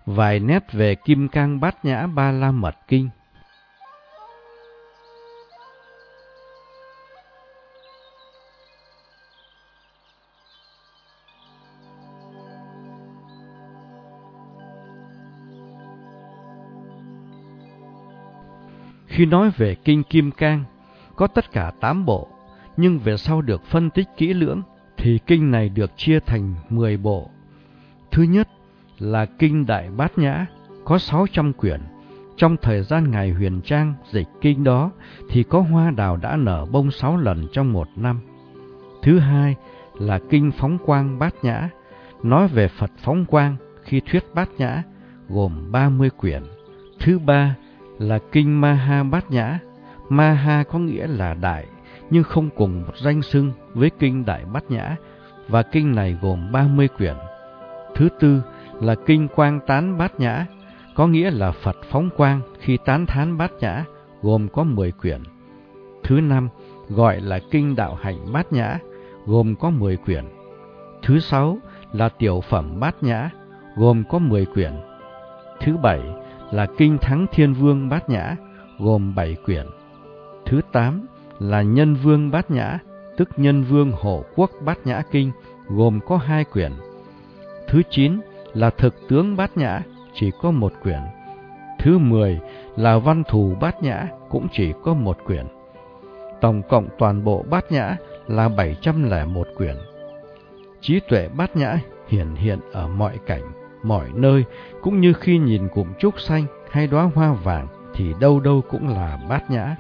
Vài nét về Kim Cang Bát Nhã Ba La Mật Kinh. Khi nói về Kinh Kim Cang, có tất cả 8 bộ, nhưng về sau được phân tích kỹ lưỡng, thì kinh này được chia thành 10 bộ. Thứ nhất là Kinh Đại Bát Nhã, có 600 quyển. Trong thời gian Ngài Huyền Trang dịch kinh đó, thì có hoa đào đã nở bông 6 lần trong 1 năm. Thứ hai là Kinh Phóng Quang Bát Nhã, nói về Phật phóng quang khi thuyết Bát Nhã, gồm 30 quyển. Thứ ba là Kinh Maha Bát Nhã. Maha có nghĩa là đại, nhưng không cùng một danh xưng với Kinh Đại Bát Nhã, và kinh này gồm 30 quyển. Thứ tư là Kinh Quang Tán Bát Nhã, có nghĩa là Phật phóng quang khi tán thán Bát Nhã, gồm có 10 quyển. Thứ năm gọi là Kinh Đạo Hạnh Bát Nhã, gồm có 10 quyển. Thứ sáu là Tiểu Phẩm Bát Nhã, gồm có 10 quyển. Thứ bảy là Kinh Thắng Thiên Vương Bát Nhã, gồm 7 quyển. Thứ 8 là Nhân Vương Bát Nhã, tức Nhân Vương Hộ Quốc Bát Nhã Kinh, gồm có 2 quyển. Thứ 9 là Thực Tướng Bát Nhã, chỉ có 1 quyển. Thứ 10 là Văn Thù Bát Nhã, cũng chỉ có 1 quyển. Tổng cộng toàn bộ Bát Nhã là 701 quyển. Trí tuệ Bát Nhã hiển hiện ở mọi cảnh, mọi nơi, cũng như khi nhìn cụm trúc xanh hay đóa hoa vàng thì đâu đâu cũng là Bát Nhã.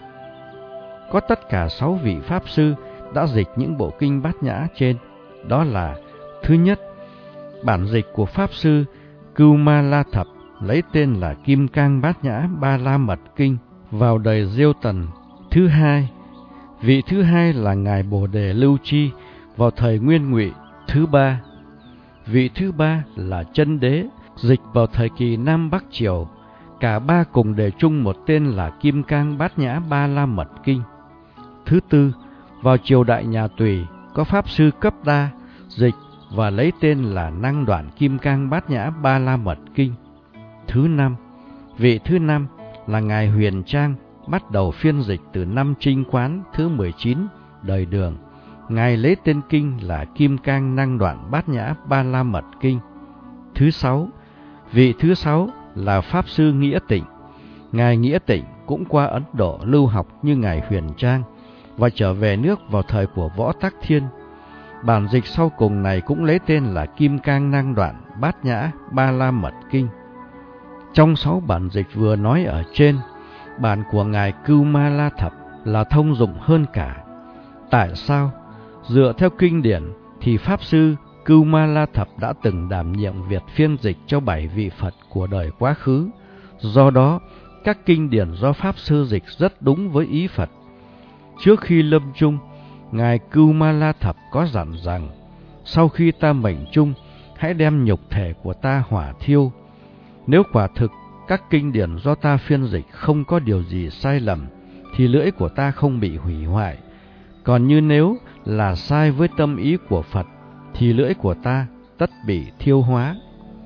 Có tất cả 6 vị Pháp Sư đã dịch những bộ kinh Bát Nhã trên, đó là: thứ nhất, bản dịch của Pháp Sư Cưu Ma La Thập lấy tên là Kim Cang Bát Nhã Ba La Mật Kinh vào đời Diêu Tần. Thứ hai, vị thứ hai là Ngài Bồ Đề Lưu Chi vào thời Nguyên Ngụy. Thứ ba, vị thứ ba là Chân Đế dịch vào thời kỳ Nam Bắc Triều. Cả ba cùng đề chung một tên là Kim Cang Bát Nhã Ba La Mật Kinh. Thứ tư, vào triều đại nhà Tùy có Pháp Sư Cấp Đa dịch và lấy tên là Năng Đoạn Kim Cang Bát Nhã Ba La Mật Kinh. Thứ năm, vị thứ năm là Ngài Huyền Trang bắt đầu phiên dịch từ năm Trinh Quán thứ 19 đời Đường. Ngài lấy tên kinh là Kim Cang Năng Đoạn Bát Nhã Ba La Mật Kinh. Thứ sáu, vị thứ sáu là Pháp Sư Nghĩa Tịnh. Ngài Nghĩa Tịnh cũng qua Ấn Độ lưu học như Ngài Huyền Trang và trở về nước vào thời của Võ Tắc Thiên. Bản dịch sau cùng này cũng lấy tên là Kim Cang Năng Đoạn Bát Nhã Ba La Mật Kinh. Trong 6 bản dịch vừa nói ở trên, bản của Ngài Cưu Ma La Thập là thông dụng hơn cả. Tại sao? Dựa theo kinh điển thì Pháp Sư Cưu Ma La Thập đã từng đảm nhiệm việc phiên dịch cho 7 vị Phật của đời quá khứ. Do đó, các kinh điển do Pháp Sư dịch rất đúng với ý Phật. Trước khi lâm chung, Ngài Cưu Ma La Thập có dặn rằng: sau khi ta mệnh chung, hãy đem nhục thể của ta hỏa thiêu. Nếu quả thực các kinh điển do ta phiên dịch không có điều gì sai lầm, thì lưỡi của ta không bị hủy hoại. Còn như nếu là sai với tâm ý của Phật, thì lưỡi của ta tất bị thiêu hóa.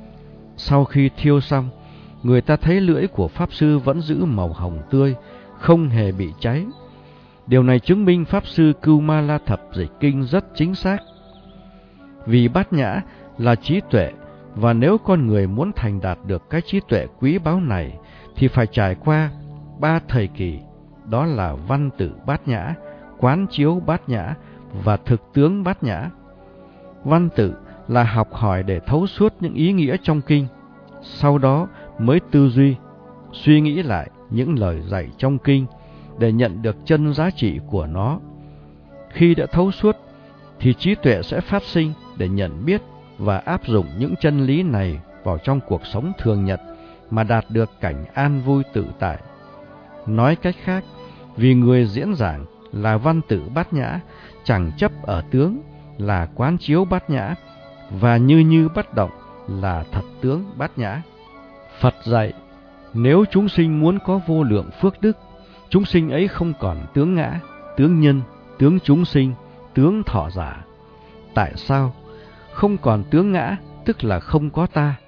Sau khi thiêu xong, người ta thấy lưỡi của Pháp Sư vẫn giữ màu hồng tươi, không hề bị cháy. Điều này chứng minh Pháp Sư Cưu Ma La Thập dịch kinh rất chính xác. Vì Bát Nhã là trí tuệ, và nếu con người muốn thành đạt được cái trí tuệ quý báu này, thì phải trải qua 3 thời kỳ, đó là Văn Tự Bát Nhã, Quán Chiếu Bát Nhã và Thực Tướng Bát Nhã. Văn tự là học hỏi để thấu suốt những ý nghĩa trong kinh, sau đó mới tư duy, suy nghĩ lại những lời dạy trong kinh để nhận được chân giá trị của nó. Khi đã thấu suốt, thì trí tuệ sẽ phát sinh để nhận biết và áp dụng những chân lý này vào trong cuộc sống thường nhật mà đạt được cảnh an vui tự tại. Nói cách khác, vì người diễn giảng là Văn Tự Bát Nhã, chẳng chấp ở tướng là Quán Chiếu Bát Nhã, và như bất động là Thật Tướng Bát Nhã. Phật dạy, nếu chúng sinh muốn có vô lượng phước đức, chúng sinh ấy không còn tướng ngã, tướng nhân, tướng chúng sinh, tướng thọ giả. Tại sao? Không còn tướng ngã tức là không có ta.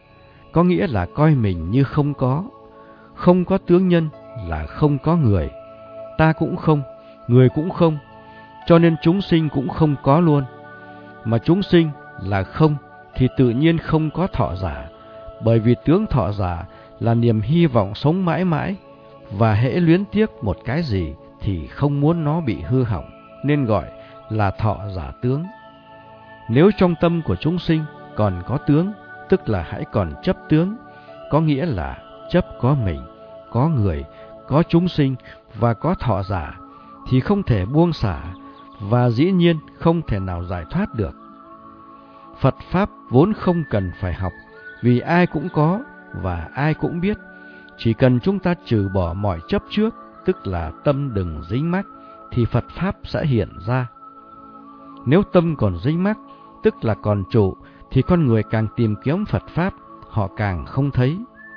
có nghĩa là coi mình như không có tướng nhân là không có người, ta cũng không, người cũng không, cho nên chúng sinh cũng không có luôn. Mà chúng sinh là không thì tự nhiên không có thọ giả, bởi vì tướng thọ giả là niềm hy vọng sống mãi mãi, và hễ luyến tiếc một cái gì thì không muốn nó bị hư hỏng, nên gọi là thọ giả tướng. Nếu trong tâm của chúng sinh còn có tướng, tức là hãy còn chấp tướng, có nghĩa là chấp có mình, có người, có chúng sinh và có thọ giả, thì không thể buông xả, và dĩ nhiên không thể nào giải thoát được. Phật Pháp vốn không cần phải học, vì ai cũng có và ai cũng biết. Chỉ cần chúng ta trừ bỏ mọi chấp trước, tức là tâm đừng dính mắc, thì Phật Pháp sẽ hiện ra. Nếu tâm còn dính mắc, tức là còn trụ, thì con người càng tìm kiếm Phật Pháp, họ càng không thấy.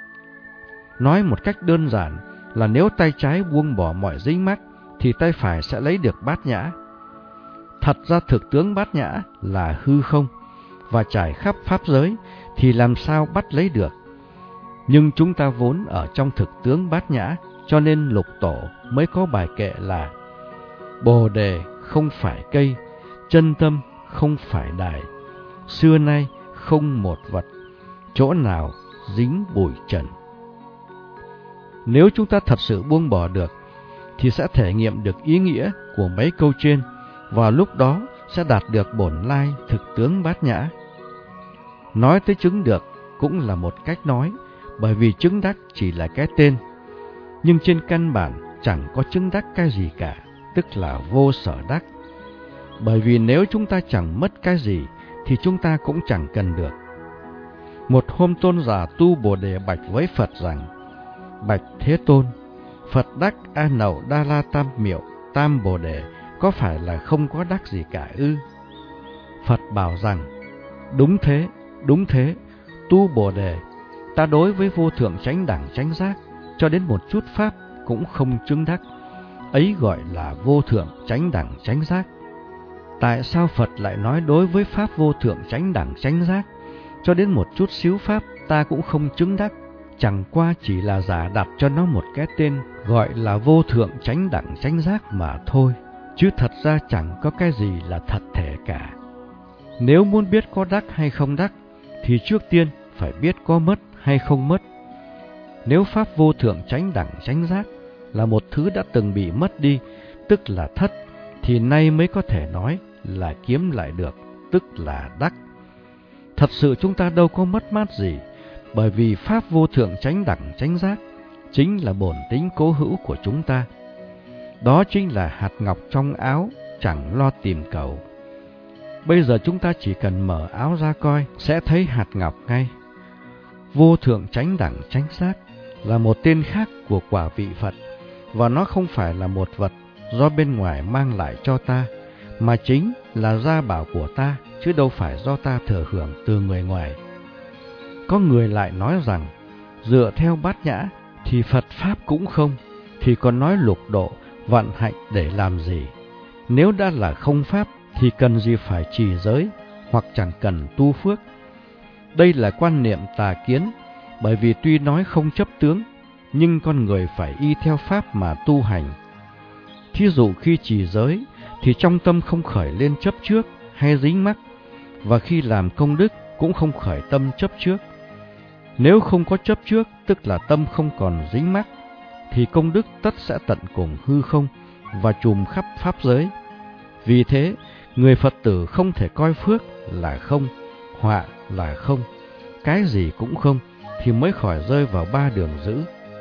Nói một cách đơn giản là nếu tay trái buông bỏ mọi dính mắc, thì tay phải sẽ lấy được bát nhã. Thật ra thực tướng bát nhã là hư không, và trải khắp pháp giới, thì làm sao bắt lấy được. Nhưng chúng ta vốn ở trong thực tướng bát nhã, cho nên Lục Tổ mới có bài kệ là: Bồ đề không phải cây, chân tâm không phải đài, xưa nay không một vật, chỗ nào dính bụi trần. Nếu chúng ta thật sự buông bỏ được, thì sẽ thể nghiệm được ý nghĩa của mấy câu trên, và lúc đó sẽ đạt được bổn lai thực tướng bát nhã. Nói tới chứng được cũng là một cách nói, bởi vì chứng đắc chỉ là cái tên, nhưng trên căn bản chẳng có chứng đắc cái gì cả, tức là vô sở đắc. Bởi vì nếu chúng ta chẳng mất cái gì, thì chúng ta cũng chẳng cần được. Một hôm tôn giả Tu Bồ Đề bạch với Phật rằng: Bạch Thế Tôn, Phật đắc A Nậu Đa La Tam Miệu Tam Bồ Đề có phải là không có đắc gì cả ư? Phật bảo rằng: Đúng thế, Tu Bồ Đề, ta đối với vô thượng chánh đẳng chánh giác, cho đến một chút pháp cũng không chứng đắc. Ấy gọi là vô thượng chánh đẳng chánh giác. Tại sao Phật lại nói đối với pháp vô thượng chánh đẳng chánh giác, cho đến một chút xíu pháp ta cũng không chứng đắc? Chẳng qua chỉ là giả đặt cho nó một cái tên gọi là vô thượng chánh đẳng chánh giác mà thôi, chứ thật ra chẳng có cái gì là thật thể cả. Nếu muốn biết có đắc hay không đắc, thì trước tiên phải biết có mất hay không mất. Nếu pháp vô thượng chánh đẳng chánh giác là một thứ đã từng bị mất đi, tức là thất, thì nay mới có thể nói là kiếm lại được, tức là đắc. Thật sự chúng ta đâu có mất mát gì, bởi vì pháp vô thượng chánh đẳng chánh giác chính là bổn tính cố hữu của chúng ta. Đó chính là hạt ngọc trong áo, chẳng lo tìm cầu. Bây giờ chúng ta chỉ cần mở áo ra coi, sẽ thấy hạt ngọc ngay. Vô thượng chánh đẳng chánh giác là một tên khác của quả vị Phật, và nó không phải là một vật do bên ngoài mang lại cho ta, mà chính là gia bảo của ta, chứ đâu phải do ta thừa hưởng từ người ngoài. Có người lại nói rằng, dựa theo bát nhã thì Phật Pháp cũng không, thì còn nói lục độ, vạn hạnh để làm gì? Nếu đã là không Pháp, thì cần gì phải trì giới, hoặc chẳng cần tu phước. Đây là quan niệm tà kiến, bởi vì tuy nói không chấp tướng, nhưng con người phải y theo Pháp mà tu hành. Thí dụ khi trì giới, thì trong tâm không khởi lên chấp trước hay dính mắc, và khi làm công đức cũng không khởi tâm chấp trước. Nếu không có chấp trước, tức là tâm không còn dính mắc, thì công đức tất sẽ tận cùng hư không và trùm khắp pháp giới. Vì thế, người Phật tử không thể coi phước là không, họa là không, cái gì cũng không, thì mới khỏi rơi vào ba đường dữ.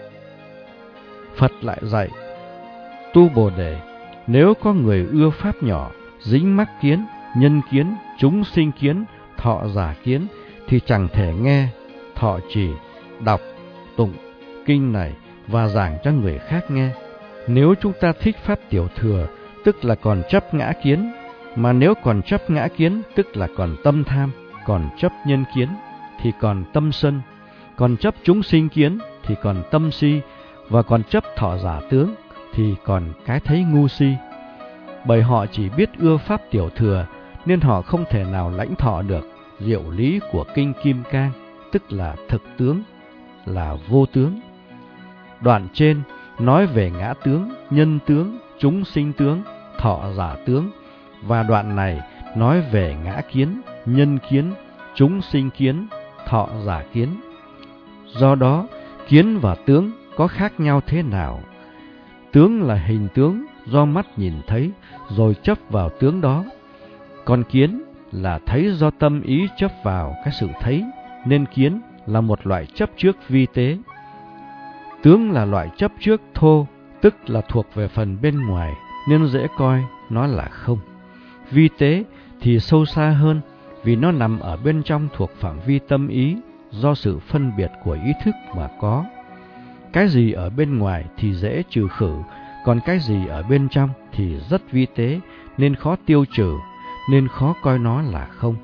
Phật lại dạy: Tu Bồ Đề, nếu có người ưa pháp nhỏ, dính mắc kiến, nhân kiến, chúng sinh kiến, thọ giả kiến, thì chẳng thể nghe, thọ trì, đọc, tụng kinh này và giảng cho người khác nghe. Nếu chúng ta thích pháp tiểu thừa, tức là còn chấp ngã kiến, mà nếu còn chấp ngã kiến, tức là còn tâm tham, còn chấp nhân kiến, thì còn tâm sân, còn chấp chúng sinh kiến, thì còn tâm si, và còn chấp thọ giả tướng, thì còn cái thấy ngu si. Bởi họ chỉ biết ưa pháp tiểu thừa, nên họ không thể nào lãnh thọ được diệu lý của kinh Kim Cang, tức là thực tướng, là vô tướng. Đoạn trên nói về ngã tướng, nhân tướng, chúng sinh tướng, thọ giả tướng, và đoạn này nói về ngã kiến, nhân kiến, chúng sinh kiến, thọ giả kiến. Do đó, kiến và tướng có khác nhau thế nào? Tướng là hình tướng do mắt nhìn thấy rồi chấp vào tướng đó. Còn kiến là thấy do tâm ý chấp vào cái sự thấy, nên kiến là một loại chấp trước vi tế. Tướng là loại chấp trước thô, tức là thuộc về phần bên ngoài, nên dễ coi nó là không. Vi tế thì sâu xa hơn, vì nó nằm ở bên trong thuộc phạm vi tâm ý, do sự phân biệt của ý thức mà có. Cái gì ở bên ngoài thì dễ trừ khử, còn cái gì ở bên trong thì rất vi tế, nên khó tiêu trừ, nên khó coi nó là không.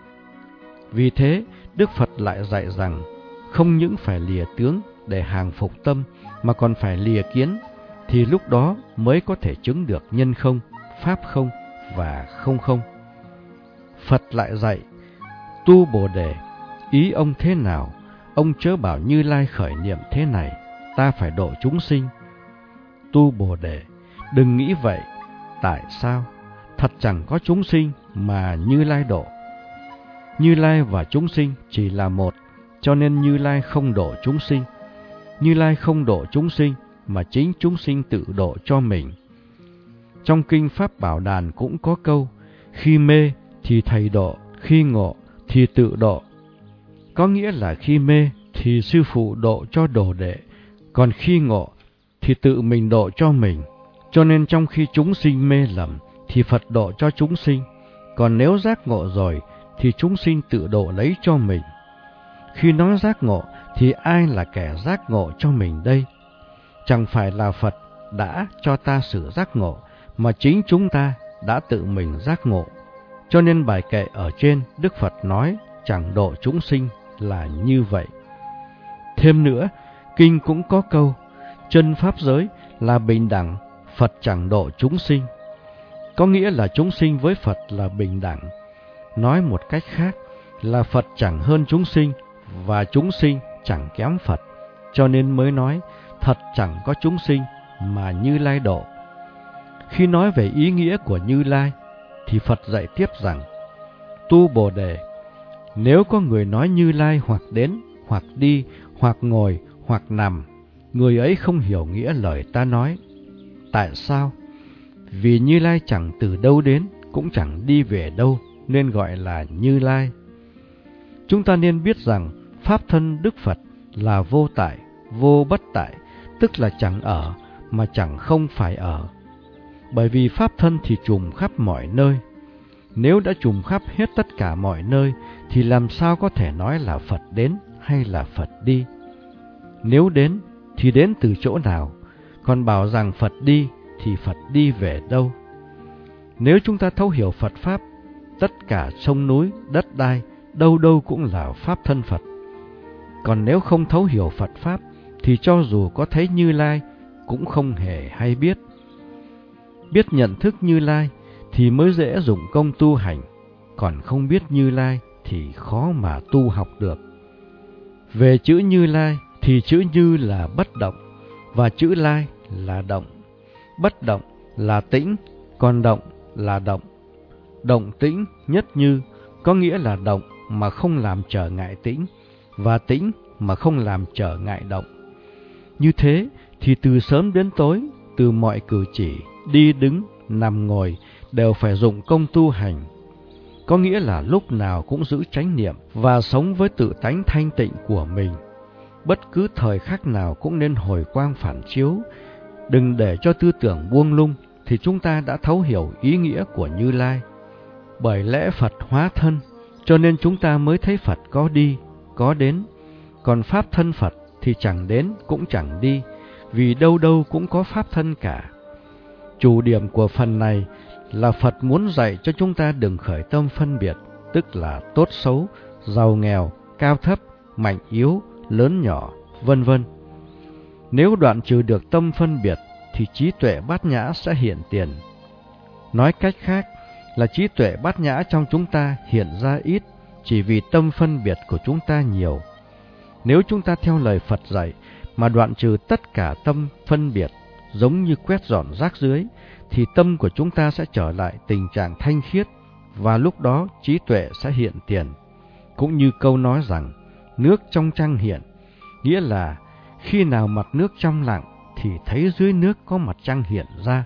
Vì thế, Đức Phật lại dạy rằng, không những phải lìa tướng để hàng phục tâm, mà còn phải lìa kiến, thì lúc đó mới có thể chứng được nhân không, pháp không và không không. Phật lại dạy, tu Bồ Đề, ý ông thế nào? Ông chớ bảo Như Lai khởi niệm thế này, ta phải độ chúng sinh. Tu Bồ Đề, đừng nghĩ vậy. Tại sao? Thật chẳng có chúng sinh mà Như Lai độ. Như Lai và chúng sinh chỉ là một, cho nên Như Lai không độ chúng sinh. Như Lai không độ chúng sinh, mà chính chúng sinh tự độ cho mình. Trong Kinh Pháp Bảo Đàn cũng có câu, khi mê thì thầy độ, khi ngộ thì tự độ. Có nghĩa là khi mê thì sư phụ độ cho đồ đệ, còn khi ngộ thì tự mình độ cho mình. Cho nên trong khi chúng sinh mê lầm thì Phật độ cho chúng sinh, còn nếu giác ngộ rồi thì chúng sinh tự độ lấy cho mình. Khi nói giác ngộ thì ai là kẻ giác ngộ cho mình đây? Chẳng phải là Phật đã cho ta sự giác ngộ, mà chính chúng ta đã tự mình giác ngộ. Cho nên bài kệ ở trên Đức Phật nói chẳng độ chúng sinh là như vậy. Thêm nữa, Kinh cũng có câu, chân pháp giới là bình đẳng, Phật chẳng độ chúng sinh. Có nghĩa là chúng sinh với Phật là bình đẳng. Nói một cách khác là Phật chẳng hơn chúng sinh, và chúng sinh chẳng kém Phật. Cho nên mới nói, thật chẳng có chúng sinh mà Như Lai độ. Khi nói về ý nghĩa của Như Lai, thì Phật dạy tiếp rằng, tu Bồ Đề, nếu có người nói Như Lai hoặc đến, hoặc đi, hoặc ngồi, hoặc nằm, người ấy không hiểu nghĩa lời ta nói. Tại sao? Vì Như Lai chẳng từ đâu đến, cũng chẳng đi về đâu, nên gọi là Như Lai. Chúng ta nên biết rằng, Pháp thân Đức Phật là vô tại, vô bất tại, tức là chẳng ở, mà chẳng không phải ở. Bởi vì Pháp thân thì trùm khắp mọi nơi. Nếu đã trùm khắp hết tất cả mọi nơi, thì làm sao có thể nói là Phật đến hay là Phật đi? Nếu đến, thì đến từ chỗ nào? Còn bảo rằng Phật đi, thì Phật đi về đâu? Nếu chúng ta thấu hiểu Phật Pháp, tất cả sông núi, đất đai, đâu đâu cũng là Pháp thân Phật. Còn nếu không thấu hiểu Phật Pháp, thì cho dù có thấy Như Lai, cũng không hề hay biết. Biết nhận thức Như Lai, thì mới dễ dụng công tu hành, còn không biết Như Lai, thì khó mà tu học được. Về chữ Như Lai, thì chữ Như là bất động, và chữ Lai là động. Bất động là tĩnh, còn động là động. Động tĩnh nhất như, có nghĩa là động mà không làm trở ngại tĩnh, và tĩnh mà không làm trở ngại động. Như thế thì từ sớm đến tối, từ mọi cử chỉ, đi đứng, nằm ngồi, đều phải dụng công tu hành. Có nghĩa là lúc nào cũng giữ chánh niệm và sống với tự tánh thanh tịnh của mình. Bất cứ thời khắc nào cũng nên hồi quang phản chiếu. Đừng để cho tư tưởng buông lung, thì chúng ta đã thấu hiểu ý nghĩa của Như Lai. Bởi lẽ Phật hóa thân, cho nên chúng ta mới thấy Phật có đi, có đến. Còn Pháp thân Phật thì chẳng đến cũng chẳng đi, vì đâu đâu cũng có Pháp thân cả. Chủ điểm của phần này là Phật muốn dạy cho chúng ta đừng khởi tâm phân biệt, tức là tốt xấu, giàu nghèo, cao thấp, mạnh yếu, lớn nhỏ, vân vân. Nếu đoạn trừ được tâm phân biệt, thì trí tuệ bát nhã sẽ hiện tiền. Nói cách khác là trí tuệ bát nhã trong chúng ta hiện ra ít, chỉ vì tâm phân biệt của chúng ta nhiều. Nếu chúng ta theo lời Phật dạy mà đoạn trừ tất cả tâm phân biệt, giống như quét dọn rác rưới, thì tâm của chúng ta sẽ trở lại tình trạng thanh khiết, và lúc đó trí tuệ sẽ hiện tiền. Cũng như câu nói rằng, nước trong trăng hiện, nghĩa là khi nào mặt nước trong lặng thì thấy dưới nước có mặt trăng hiện ra.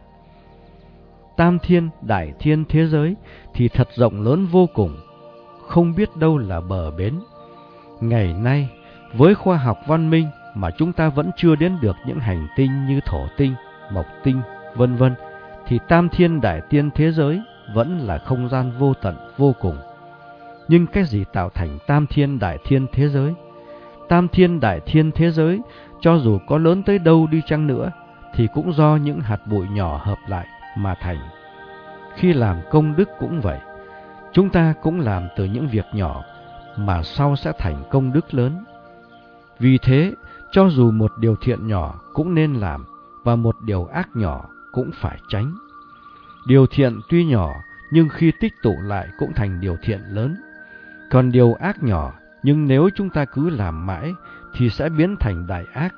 Tam thiên, đại thiên thế giới thì thật rộng lớn vô cùng, không biết đâu là bờ bến. Ngày nay, với khoa học văn minh mà chúng ta vẫn chưa đến được những hành tinh như thổ tinh, mộc tinh, vân vân, thì tam thiên đại thiên thế giới vẫn là không gian vô tận vô cùng. Nhưng cái gì tạo thành tam thiên đại thiên thế giới? Tam thiên đại thiên thế giới, cho dù có lớn tới đâu đi chăng nữa, thì cũng do những hạt bụi nhỏ hợp lại mà thành. Khi làm công đức cũng vậy, chúng ta cũng làm từ những việc nhỏ mà sau sẽ thành công đức lớn. Vì thế, cho dù một điều thiện nhỏ cũng nên làm, và một điều ác nhỏ cũng phải tránh. Điều thiện tuy nhỏ, nhưng khi tích tụ lại cũng thành điều thiện lớn. Còn điều ác nhỏ, nhưng nếu chúng ta cứ làm mãi, thì sẽ biến thành đại ác.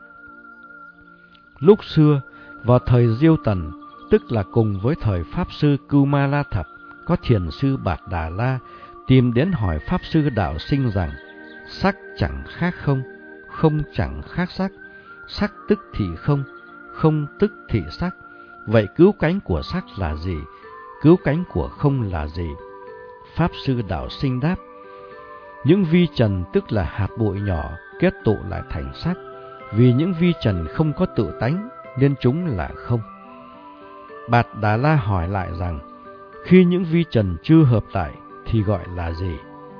Lúc xưa, vào thời Diêu Tần, tức là cùng với thời Pháp Sư Kumala Thập, có thiền sư Bạt Đà La tìm đến hỏi Pháp Sư Đạo Sinh rằng, sắc chẳng khác không, không chẳng khác sắc, sắc tức thì không, không tức thì sắc. Vậy cứu cánh của sắc là gì? Cứu cánh của không là gì? Pháp Sư Đạo Sinh đáp, những vi trần tức là hạt bụi nhỏ kết tụ lại thành sắc. Vì những vi trần không có tự tánh nên chúng là không. Bạt Đà La hỏi lại rằng, khi những vi trần chưa hợp lại thì gọi là gì?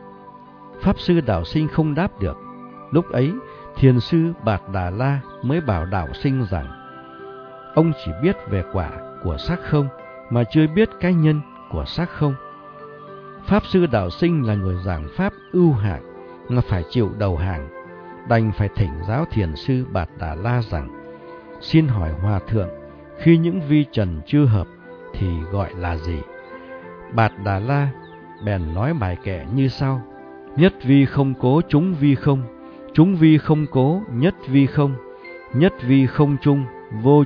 Pháp Sư Đạo Sinh không đáp được. Lúc ấy, thiền sư Bạt Đà La mới bảo Đạo Sinh rằng, ông chỉ biết về quả của sắc không, mà chưa biết cái nhân của sắc không. Pháp Sư Đạo Sinh là người giảng pháp ưu hạng, mà phải chịu đầu hàng, đành phải thỉnh giáo thiền sư Bạt Đà La rằng, xin hỏi Hòa Thượng, khi những vi trần chưa hợp thì gọi là gì? Bạt Đà La bèn nói bài kệ như sau: nhất vi không cố chúng vi không, chúng vi không cố nhất vi không, nhất vi không chung vô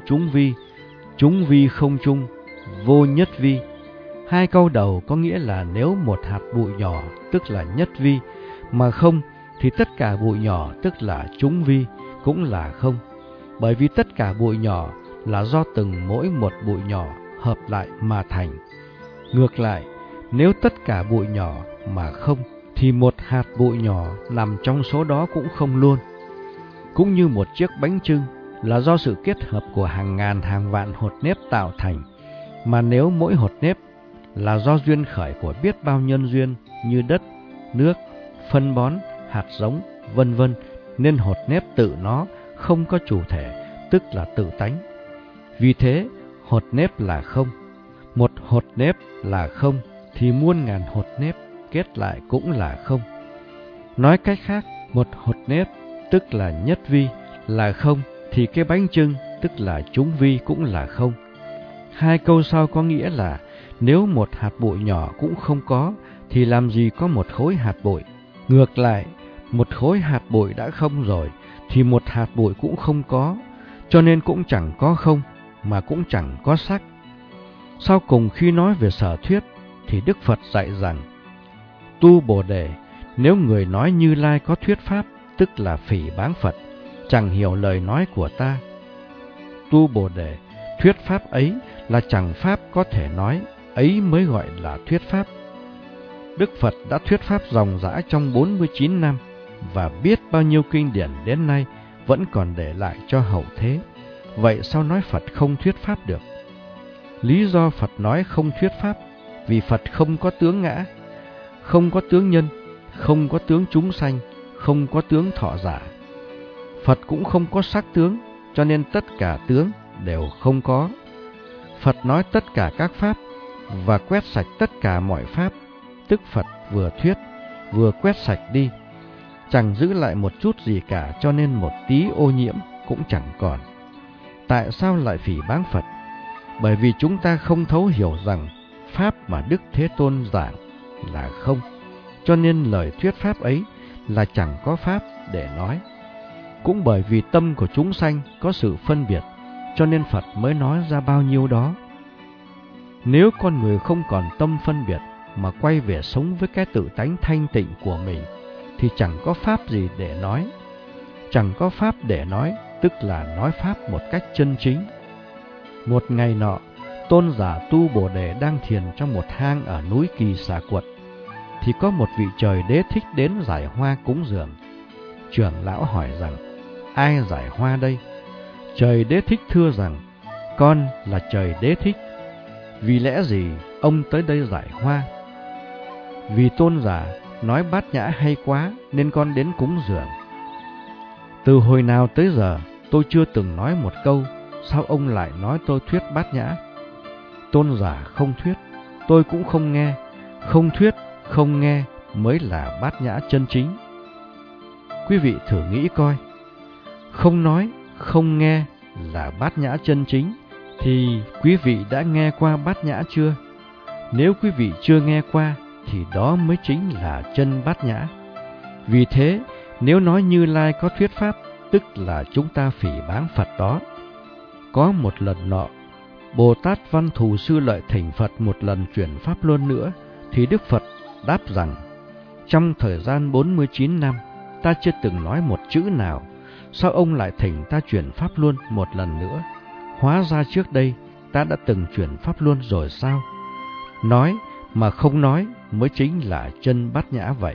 chúng vi không chung vô nhất vi. Hai câu đầu có nghĩa là nếu một hạt bụi nhỏ tức là nhất vi, mà không thì tất cả bụi nhỏ tức là chúng vi cũng là không. Bởi vì tất cả bụi nhỏ là do từng mỗi một bụi nhỏ hợp lại mà thành. Ngược lại, nếu tất cả bụi nhỏ mà không, thì một hạt bụi nhỏ nằm trong số đó cũng không luôn. Cũng như một chiếc bánh chưng là do sự kết hợp của hàng ngàn hàng vạn hột nếp tạo thành, mà nếu mỗi hột nếp là do duyên khởi của biết bao nhân duyên như đất, nước, phân bón, hạt giống, vân vân, nên hột nếp tự nó không có chủ thể, tức là tự tánh. Vì thế, hột nếp là không. Một hột nếp là không, thì muôn ngàn hột nếp kết lại cũng là không. Nói cách khác, một hột nếp tức là nhất vi là không, thì cái bánh chưng tức là chúng vi cũng là không. Hai câu sau có nghĩa là nếu một hạt bụi nhỏ cũng không có, thì làm gì có một khối hạt bụi. Ngược lại, một khối hạt bụi đã không rồi, thì một hạt bụi cũng không có, cho nên cũng chẳng có không, mà cũng chẳng có sắc. Sau cùng khi nói về sở thuyết, thì Đức Phật dạy rằng, tu Bồ Đề, nếu người nói Như Lai có thuyết pháp, tức là phỉ báng Phật, chẳng hiểu lời nói của ta. Tu Bồ Đề, thuyết pháp ấy là chẳng pháp có thể nói, ấy mới gọi là thuyết pháp. Đức Phật đã thuyết pháp ròng rã trong 49 năm, và biết bao nhiêu kinh điển đến nay vẫn còn để lại cho hậu thế. Vậy sao nói Phật không thuyết pháp được? Lý do Phật nói không thuyết pháp, vì Phật không có tướng ngã, không có tướng nhân, không có tướng chúng sanh, không có tướng thọ giả. Phật cũng không có sắc tướng, cho nên tất cả tướng đều không có. Phật nói tất cả các pháp và quét sạch tất cả mọi pháp, tức Phật vừa thuyết vừa quét sạch đi, chẳng giữ lại một chút gì cả, cho nên một tí ô nhiễm cũng chẳng còn. Tại sao lại phỉ báng Phật? Bởi vì chúng ta không thấu hiểu rằng pháp mà Đức Thế Tôn giảng là không, cho nên lời thuyết pháp ấy là chẳng có pháp để nói. Cũng bởi vì tâm của chúng sanh có sự phân biệt, cho nên Phật mới nói ra bao nhiêu đó. Nếu con người không còn tâm phân biệt mà quay về sống với cái tự tánh thanh tịnh của mình, thì chẳng có pháp gì để nói. Chẳng có pháp để nói, tức là nói pháp một cách chân chính. Một ngày nọ, tôn giả Tu Bồ Đề đang thiền trong một hang ở núi Kỳ Xà Quật, thì có một vị trời đế thích đến giải hoa cúng dường. Trưởng lão hỏi rằng, ai giải hoa đây? Trời đế thích thưa rằng, con là trời đế thích. Vì lẽ gì ông tới đây giải hoa? Vì tôn giả nói bát nhã hay quá nên con đến cúng dường. Từ hồi nào tới giờ tôi chưa từng nói một câu, sao ông lại nói tôi thuyết bát nhã? Tôn giả không thuyết, tôi cũng không nghe. Không thuyết, không nghe mới là bát nhã chân chính. Quý vị thử nghĩ coi, không nói, không nghe là bát nhã chân chính, thì quý vị đã nghe qua bát nhã chưa? Nếu quý vị chưa nghe qua, thì đó mới chính là chân bát nhã. Vì thế, nếu nói Như Lai có thuyết pháp, tức là chúng ta phỉ báng Phật đó. Có một lần nọ, Bồ Tát Văn Thù Sư Lợi thỉnh Phật một lần chuyển pháp luân nữa, thì Đức Phật đáp rằng, trong thời gian 49 năm, ta chưa từng nói một chữ nào, sao ông lại thỉnh ta chuyển pháp luân một lần nữa? Hóa ra trước đây ta đã từng chuyển pháp luân rồi sao? Nói mà không nói mới chính là chân bát nhã vậy.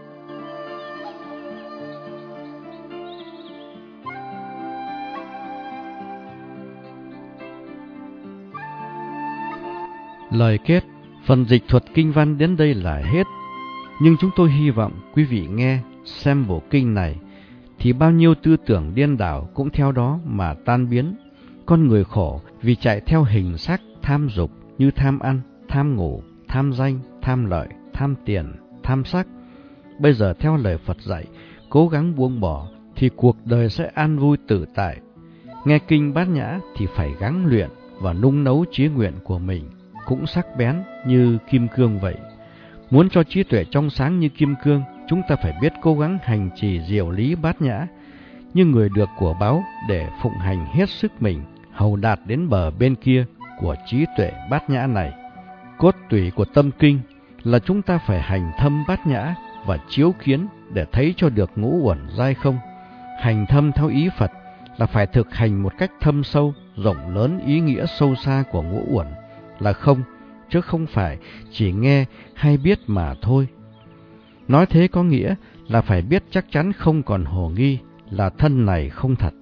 Lời kết, phần dịch thuật kinh văn đến đây là hết. Nhưng chúng tôi hy vọng quý vị nghe, xem bộ kinh này, thì bao nhiêu tư tưởng điên đảo cũng theo đó mà tan biến. Con người khổ vì chạy theo hình sắc tham dục như tham ăn, tham ngủ, tham danh, tham lợi, tham tiền, tham sắc. Bây giờ theo lời Phật dạy, cố gắng buông bỏ, thì cuộc đời sẽ an vui tự tại. Nghe kinh bát nhã thì phải gắng luyện và nung nấu chí nguyện của mình, cũng sắc bén như kim cương vậy. Muốn cho trí tuệ trong sáng như kim cương, chúng ta phải biết cố gắng hành trì diệu lý bát nhã, như người được của báo để phụng hành hết sức mình, hầu đạt đến bờ bên kia của trí tuệ bát nhã này. Cốt tủy của tâm kinh là chúng ta phải hành thâm bát nhã và chiếu kiến để thấy cho được ngũ uẩn giai không. Hành thâm theo ý Phật là phải thực hành một cách thâm sâu, rộng lớn ý nghĩa sâu xa của ngũ uẩn là không, chứ không phải chỉ nghe hay biết mà thôi. Nói thế có nghĩa là phải biết chắc chắn không còn hồ nghi là thân này không thật.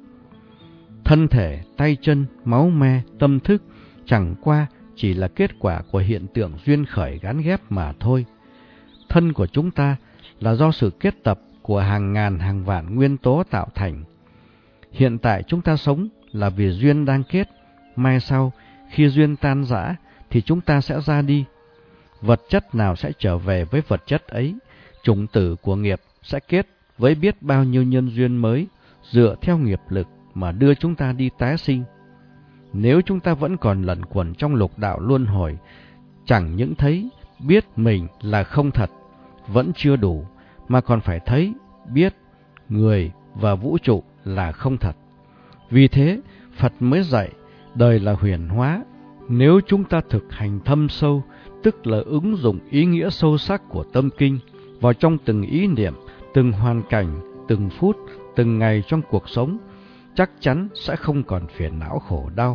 Thân thể, tay chân, máu me, tâm thức chẳng qua chỉ là kết quả của hiện tượng duyên khởi gắn ghép mà thôi. Thân của chúng ta là do sự kết tập của hàng ngàn hàng vạn nguyên tố tạo thành. Hiện tại chúng ta sống là vì duyên đang kết, mai sau khi duyên tan rã thì chúng ta sẽ ra đi. Vật chất nào sẽ trở về với vật chất ấy, chủng tử của nghiệp sẽ kết với biết bao nhiêu nhân duyên mới, dựa theo nghiệp lực mà đưa chúng ta đi tái sinh. Nếu chúng ta vẫn còn lẩn quẩn trong lục đạo luân hồi, chẳng những thấy, biết mình là không thật, vẫn chưa đủ, mà còn phải thấy, biết, người và vũ trụ là không thật. Vì thế, Phật mới dạy, đời là huyền hóa. Nếu chúng ta thực hành thâm sâu, tức là ứng dụng ý nghĩa sâu sắc của tâm kinh vào trong từng ý niệm, từng hoàn cảnh, từng phút, từng ngày trong cuộc sống, chắc chắn sẽ không còn phiền não khổ đau.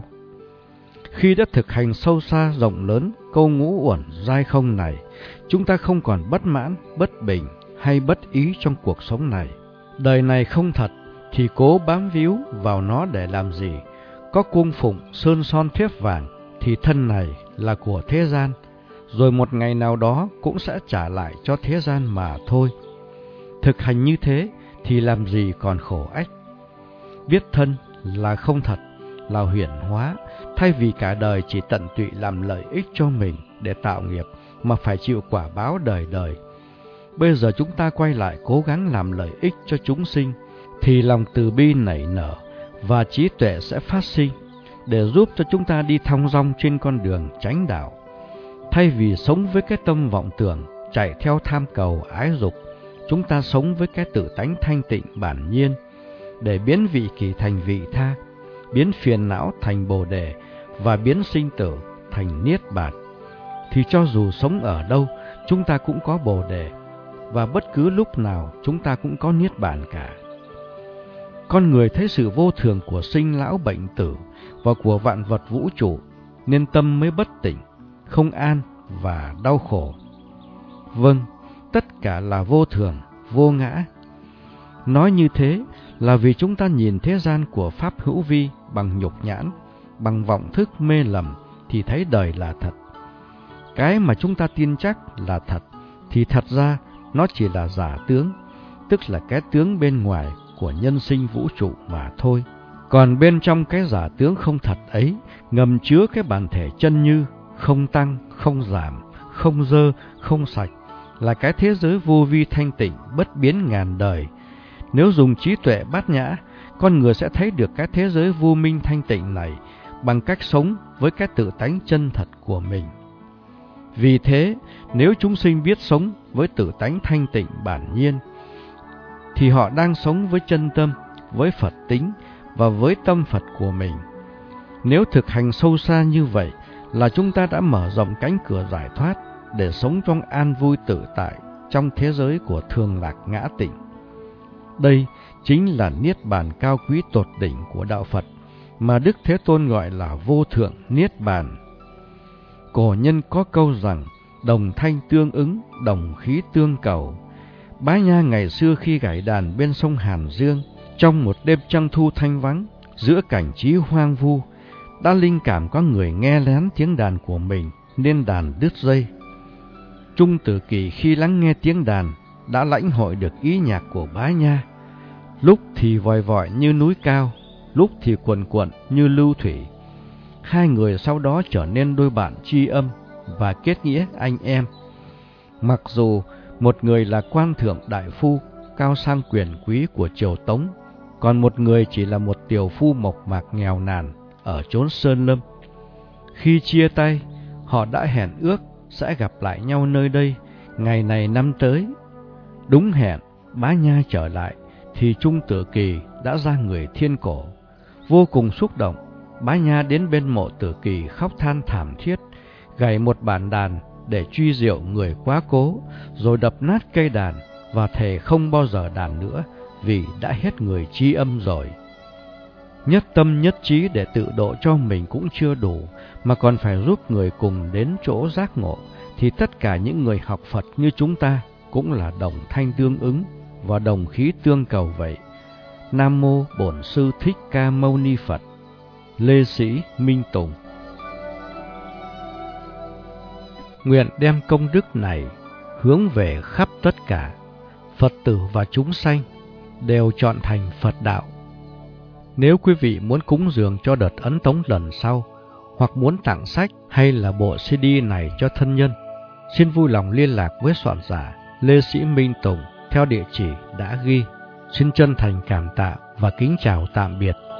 Khi đã thực hành sâu xa rộng lớn câu ngũ uẩn giai không này, chúng ta không còn bất mãn, bất bình hay bất ý trong cuộc sống này. Đời này không thật thì cố bám víu vào nó để làm gì? Có cung phụng sơn son thép vàng thì thân này là của thế gian, rồi một ngày nào đó cũng sẽ trả lại cho thế gian mà thôi. Thực hành như thế thì làm gì còn khổ ách. Biết thân là không thật, là huyền hóa, thay vì cả đời chỉ tận tụy làm lợi ích cho mình để tạo nghiệp mà phải chịu quả báo đời đời. Bây giờ chúng ta quay lại cố gắng làm lợi ích cho chúng sinh, thì lòng từ bi nảy nở và trí tuệ sẽ phát sinh để giúp cho chúng ta đi thong dong trên con đường chánh đạo. Thay vì sống với cái tâm vọng tưởng, chạy theo tham cầu ái dục, chúng ta sống với cái tự tánh thanh tịnh bản nhiên, để biến vị kỷ thành vị tha, biến phiền não thành bồ đề và biến sinh tử thành niết bàn, thì cho dù sống ở đâu, chúng ta cũng có bồ đề, và bất cứ lúc nào chúng ta cũng có niết bàn cả. Con người thấy sự vô thường của sinh lão bệnh tử và của vạn vật vũ trụ, nên tâm mới bất tỉnh, không an và đau khổ. Vâng, tất cả là vô thường, vô ngã. Nói như thế là vì chúng ta nhìn thế gian của pháp hữu vi bằng nhục nhãn, bằng vọng thức mê lầm thì thấy đời là thật. Cái mà chúng ta tin chắc là thật thì thật ra nó chỉ là giả tướng, tức là cái tướng bên ngoài của nhân sinh vũ trụ mà thôi. Còn bên trong cái giả tướng không thật ấy ngầm chứa cái bản thể chân như, không tăng, không giảm, không dơ, không sạch, là cái thế giới vô vi thanh tịnh bất biến ngàn đời. Nếu dùng trí tuệ bát nhã, con người sẽ thấy được cái thế giới vô minh thanh tịnh này bằng cách sống với cái tự tánh chân thật của mình. Vì thế, nếu chúng sinh biết sống với tự tánh thanh tịnh bản nhiên, thì họ đang sống với chân tâm, với Phật tính và với tâm Phật của mình. Nếu thực hành sâu xa như vậy là chúng ta đã mở rộng cánh cửa giải thoát để sống trong an vui tự tại trong thế giới của thường lạc ngã tịnh. Đây chính là niết bàn cao quý tột đỉnh của đạo Phật mà Đức Thế Tôn gọi là vô thượng niết bàn. Cổ nhân có câu rằng đồng thanh tương ứng, đồng khí tương cầu. Bá Nha ngày xưa khi gảy đàn bên sông Hàn Dương, trong một đêm trăng thu thanh vắng, giữa cảnh trí hoang vu, đã linh cảm có người nghe lén tiếng đàn của mình nên đàn đứt dây. Trung Tử Kỳ khi lắng nghe tiếng đàn đã lãnh hội được ý nhạc của Bá Nha, lúc thì vòi vọi như núi cao, lúc thì cuồn cuộn như lưu thủy. Hai người sau đó trở nên đôi bạn tri âm và kết nghĩa anh em. Mặc dù một người là quan thượng đại phu, cao sang quyền quý của triều Tống, còn một người chỉ là một tiểu phu mộc mạc nghèo nàn ở chốn sơn lâm. Khi chia tay, họ đã hẹn ước sẽ gặp lại nhau nơi đây ngày này năm tới. Đúng hẹn, Bá Nha trở lại thì Trung Tử Kỳ đã ra người thiên cổ. Vô cùng xúc động, Bá Nha đến bên mộ Tử Kỳ khóc than thảm thiết, gảy một bản đàn để truy diệu người quá cố, rồi đập nát cây đàn và thề không bao giờ đàn nữa vì đã hết người tri âm rồi. Nhất tâm nhất trí để tự độ cho mình cũng chưa đủ, mà còn phải giúp người cùng đến chỗ giác ngộ, thì tất cả những người học Phật như chúng ta cũng là đồng thanh tương ứng và đồng khí tương cầu vậy. Nam Mô Bổn Sư Thích Ca Mâu Ni Phật. Lê Sĩ Minh Tùng. Nguyện đem công đức này hướng về khắp tất cả Phật tử và chúng sanh đều chọn thành Phật đạo. Nếu quý vị muốn cúng dường cho đợt ấn tống lần sau, hoặc muốn tặng sách hay là bộ CD này cho thân nhân, xin vui lòng liên lạc với soạn giả Lê Sĩ Minh Tùng theo địa chỉ đã ghi. Xin chân thành cảm tạ và kính chào tạm biệt.